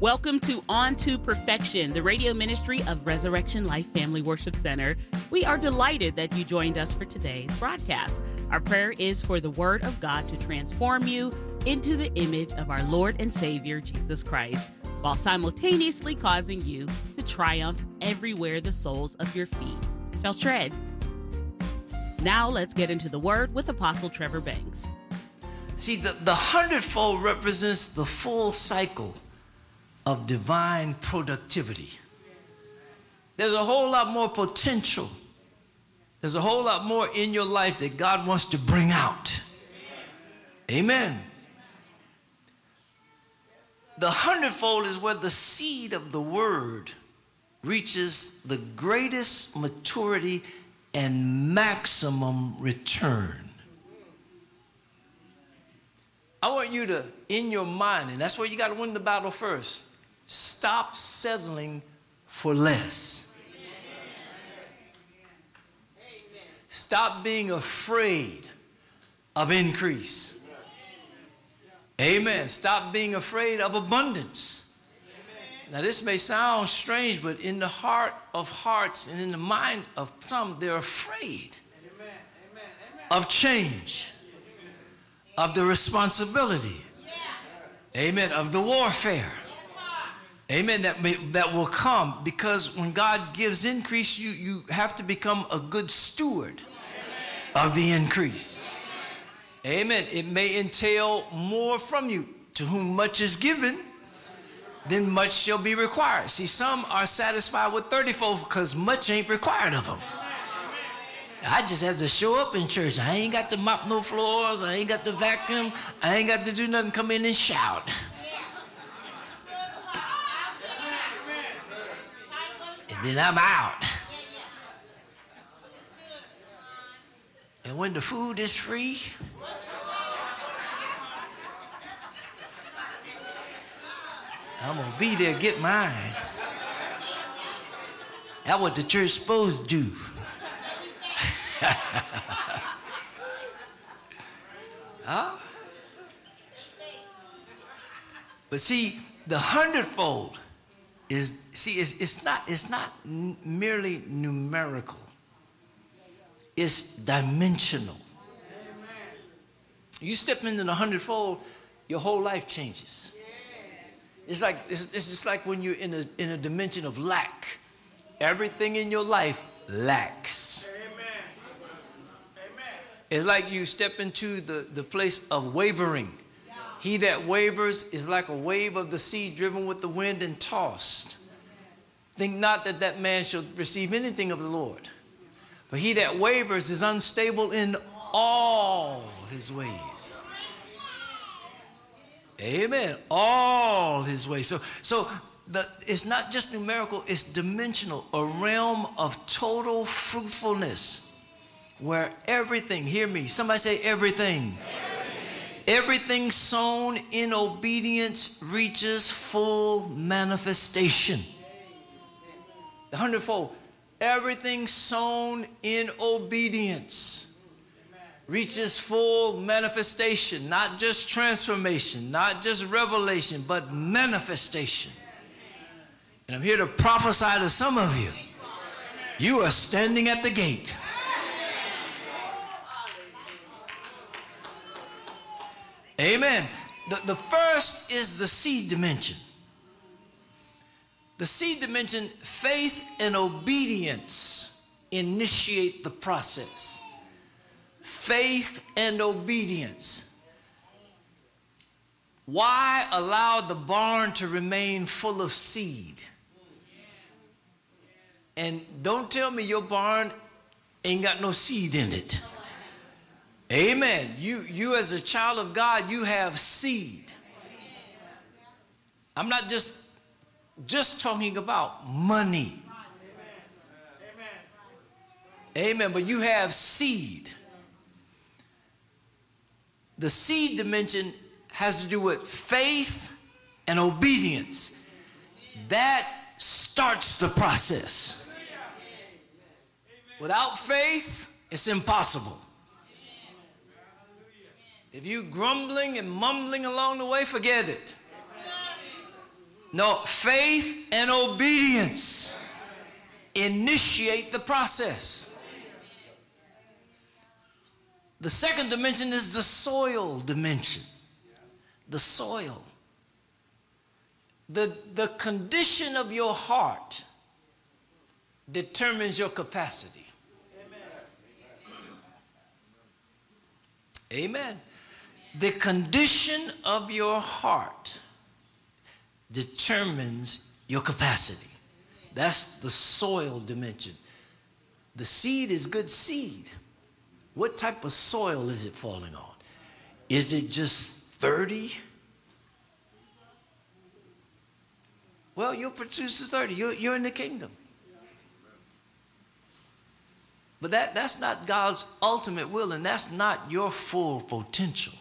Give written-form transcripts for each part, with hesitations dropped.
Welcome to On to Perfection, the radio ministry of Resurrection Life Family Worship Center. We are delighted that you joined us for today's broadcast. Our prayer is for the Word of God to transform you into the image of our Lord and Savior, Jesus Christ, while simultaneously causing you to triumph everywhere the soles of your feet shall tread. Now let's get into the Word with Apostle Trevor Banks. See, the hundredfold represents the full cycle of divine productivity. There's a whole lot more potential. There's a whole lot more in your life that God wants to bring out. Amen. The hundredfold is where the seed of the word reaches the greatest maturity and maximum return. I want you to, in your mind, and that's where you got to win the battle first, stop settling for less. Stop being afraid of increase. Amen. Stop being afraid of abundance. Now, this may sound strange, but in the heart of hearts and in the mind of some, they're afraid of change, of the responsibility, amen, of the warfare, amen, that will come, because when God gives increase, you have to become a good steward of the increase. Amen. It may entail more from you. To whom much is given, then much shall be required. See, some are satisfied with 30-fold because much ain't required of them. I just have to show up in church. I ain't got to mop no floors. I ain't got to vacuum. I ain't got to do nothing. Come in and shout. And then I'm out. And when the food is free, I'm going to be there, get mine. That's what the church is supposed to do. Huh? But see, the hundredfold is, it's not merely numerical. It's dimensional. You step into the hundredfold, your whole life changes. It's just like when you're in a dimension of lack. Everything in your life lacks. It's like you step into the place of wavering. He that wavers is like a wave of the sea driven with the wind and tossed. Think not that man shall receive anything of the Lord. For he that wavers is unstable in all his ways. Amen. All his ways. So it's not just numerical, it's dimensional. A realm of total fruitfulness. Where everything, hear me, somebody say everything. Everything sown in obedience reaches full manifestation. The hundredfold, everything sown in obedience reaches full manifestation. Not just transformation, not just revelation, but manifestation. And I'm here to prophesy to some of you. You are standing at the gate. Amen. The first is the seed dimension. The seed dimension, faith and obedience initiate the process. Faith and obedience. Why allow the barn to remain full of seed? And don't tell me your barn ain't got no seed in it. Amen. You as a child of God, you have seed. I'm not just talking about money. Amen. But you have seed. The seed dimension has to do with faith and obedience. That starts the process. Without faith, it's impossible. If you grumbling and mumbling along the way, forget it. No, faith and obedience initiate the process. The second dimension is the soil dimension. The soil. The condition of your heart determines your capacity. Amen. The condition of your heart determines your capacity. That's the soil dimension. The seed is good seed. What type of soil is it falling on? Is it just 30? Well, you'll produce 30. You're in the kingdom. But that's not God's ultimate will, and that's not your full potential.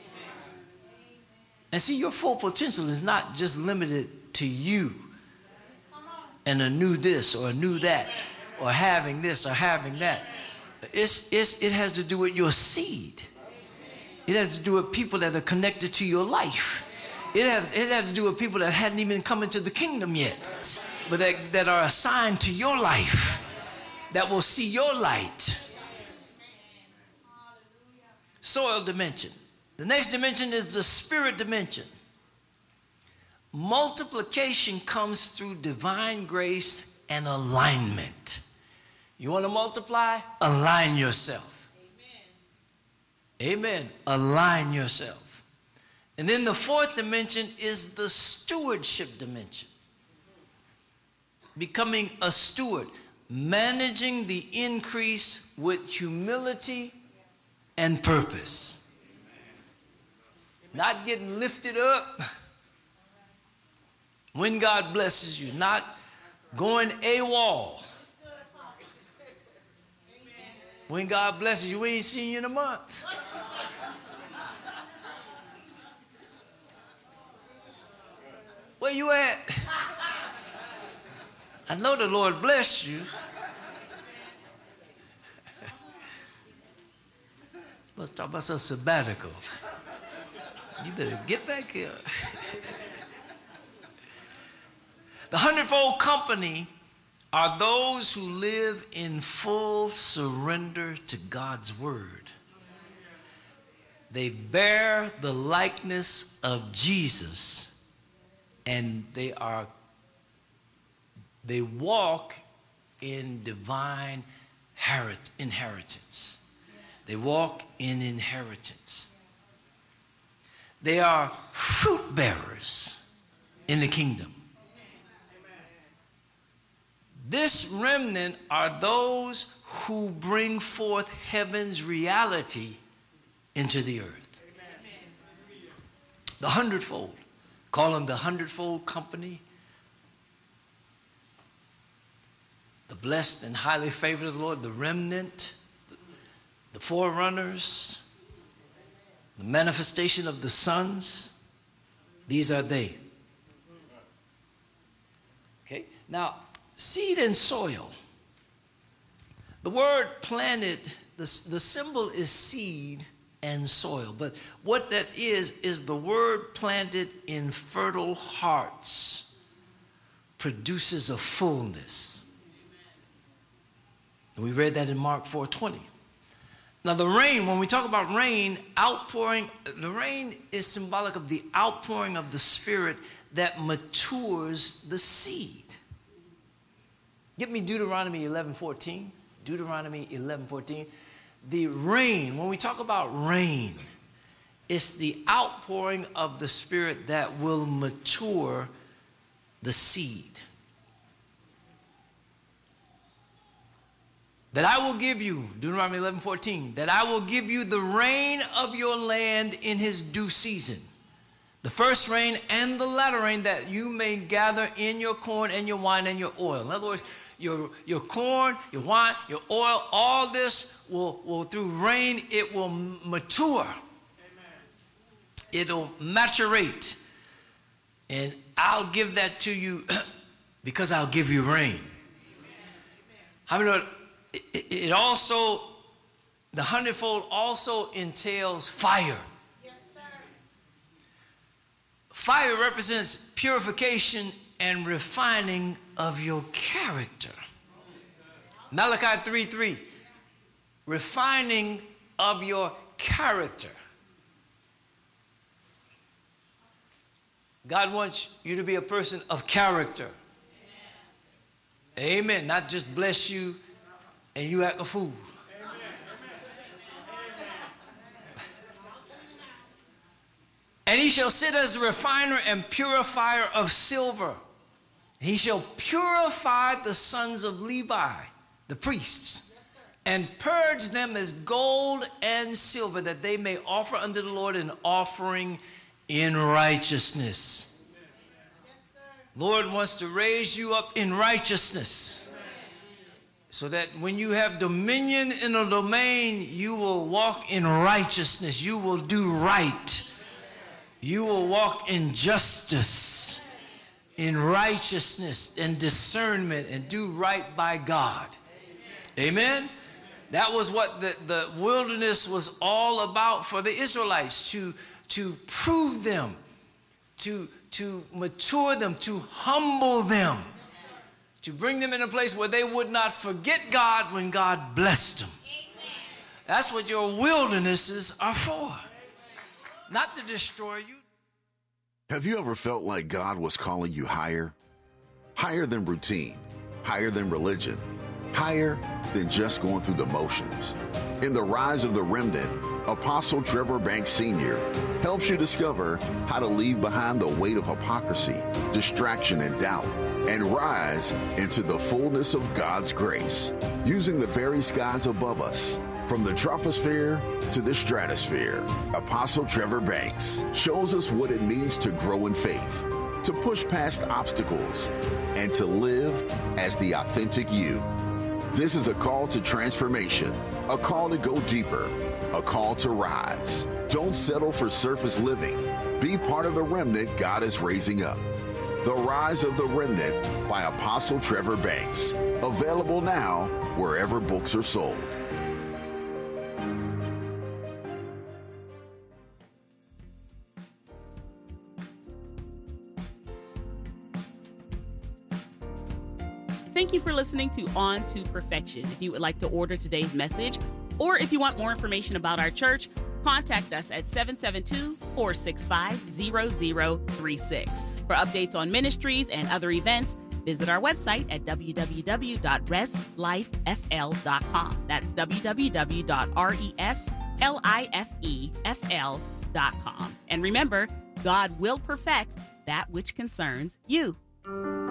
And see, your full potential is not just limited to you and a new this or a new that or having this or having that. It has to do with your seed. It has to do with people that are connected to your life. It has to do with people that hadn't even come into the kingdom yet, but that are assigned to your life, that will see your light. Soil dimension. The next dimension is the spirit dimension. Multiplication comes through divine grace and alignment. You want to multiply? Align yourself. Amen. Amen. Align yourself. And then the fourth dimension is the stewardship dimension. Becoming a steward. Managing the increase with humility and purpose. Not getting lifted up when God blesses you. Not going AWOL. When God blesses you, we ain't seen you in a month. Where you at? I know the Lord blessed you. Let's talk about some sabbatical. You better get back here. The hundredfold company are those who live in full surrender to God's word. They bear the likeness of Jesus, and they walk in divine inheritance. They walk in inheritance. They are fruit bearers in the kingdom. This remnant are those who bring forth heaven's reality into the earth. The hundredfold. Call them the hundredfold company. The blessed and highly favored of the Lord. The remnant. The forerunners. The manifestation of the sons. These are they. Okay. Now, seed and soil. The word planted, the symbol is seed and soil. But what that is the word planted in fertile hearts produces a fullness. And we read that in Mark 4:20. Now the rain, when we talk about rain, outpouring, the rain is symbolic of the outpouring of the Spirit that matures the seed. Give me Deuteronomy 11:14. Deuteronomy 11:14. The rain, when we talk about rain, it's the outpouring of the Spirit that will mature the seed. That I will give you, Deuteronomy 11:14, that I will give you the rain of your land in his due season. The first rain and the latter rain, that you may gather in your corn and your wine and your oil. In other words, your corn, your wine, your oil, all this will through rain, it will mature. Amen. It'll maturate. And I'll give that to you because I'll give you rain. How many know it also, the hundredfold also entails fire. Yes, sir. Fire represents purification and refining of your character. Malachi 3:3, refining of your character. God wants you to be a person of character. Amen. Not just bless you and you act a fool. And he shall sit as a refiner and purifier of silver. He shall purify the sons of Levi, the priests, and purge them as gold and silver, that they may offer unto the Lord an offering in righteousness. Lord wants to raise you up in righteousness, so that when you have dominion in a domain, you will walk in righteousness. You will do right. You will walk in justice, in righteousness and discernment, and do right by God. Amen? That was what the wilderness was all about for the Israelites, to prove them, to mature them, to humble them, to bring them in a place where they would not forget God when God blessed them. That's what your wildernesses are for. Not to destroy you. Have you ever felt like God was calling you higher? Higher than routine, higher than religion, higher than just going through the motions. In The Rise of the Remnant, Apostle Trevor Banks Sr. helps you discover how to leave behind the weight of hypocrisy, distraction, and doubt, and rise into the fullness of God's grace, using the very skies above us. From the troposphere to the stratosphere, Apostle Trevor Banks shows us what it means to grow in faith, to push past obstacles, and to live as the authentic you. This is a call to transformation, a call to go deeper, a call to rise. Don't settle for surface living. Be part of the remnant God is raising up. The Rise of the Remnant by Apostle Trevor Banks. Available now wherever books are sold. Thank you for listening to On to Perfection. If you would like to order today's message, or if you want more information about our church, contact us at 772-465-0036. For updates on ministries and other events, visit our website at www.reslifefl.com. That's www.reslifefel.com. And remember, God will perfect that which concerns you.